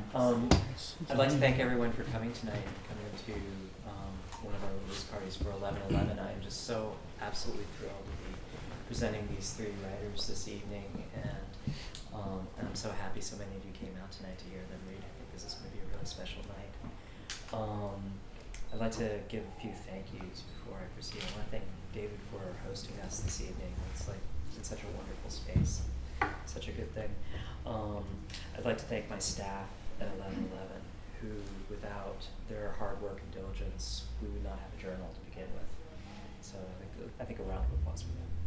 I'd like to thank everyone for coming tonight, coming to one of our release parties for 11/11. I am just so absolutely thrilled to be presenting these three writers this evening, and I'm so happy so many of you came out tonight to hear them read. I think this is going to be a really special night. I'd like to give a few thank yous before I proceed. I want to thank David for hosting us this evening. It's been such a wonderful space, such a good thing. I'd like to thank my staff at 11/11, who, without their hard work and diligence, we would not have a journal to begin with. So I think a round of applause for them.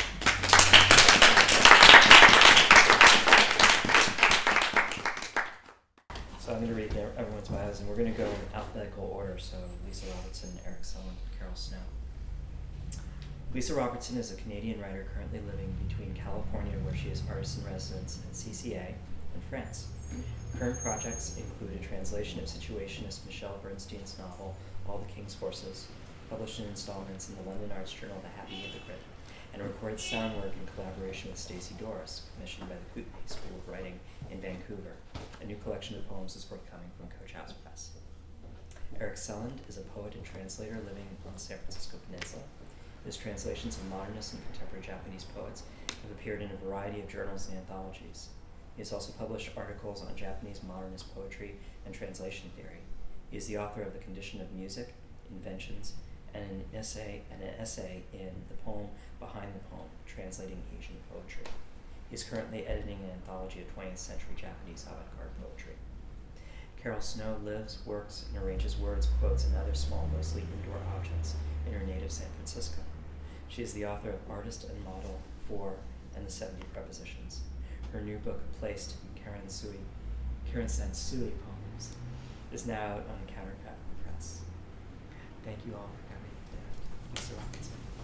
So I'm going to read everyone's bios, and we're going to go in alphabetical order. So Lisa Robertson, Eric Sellon, Carol Snow. Lisa Robertson is a Canadian writer currently living between California, where she is artist in residence at CCA, and France. Current projects include a translation of Situationist Michelle Bernstein's novel, All the King's Horses, published in installments in the London arts journal The Happy Hypocrite, and recorded sound work in collaboration with Stacey Doris, commissioned by the Kootenai School of Writing in Vancouver. A new collection of poems is forthcoming from Coach House Press. Eric Selland is a poet and translator living on the San Francisco Peninsula. His translations of modernist and contemporary Japanese poets have appeared in a variety of journals and anthologies. He has also published articles on Japanese modernist poetry and translation theory. He is the author of The Condition of Music, Inventions, and an essay in The Poem Behind the Poem, Translating Asian Poetry. He is currently editing an anthology of 20th century Japanese avant-garde poetry. Carol Snow lives, works, and arranges words, quotes, and other small, mostly indoor objects in her native San Francisco. She is the author of Artist and Model for and the 70 Prepositions. Her new book, Placed, Karen Sansui Poems, is now out on Counterpath Press. Thank you all for coming. Lisa Robinson.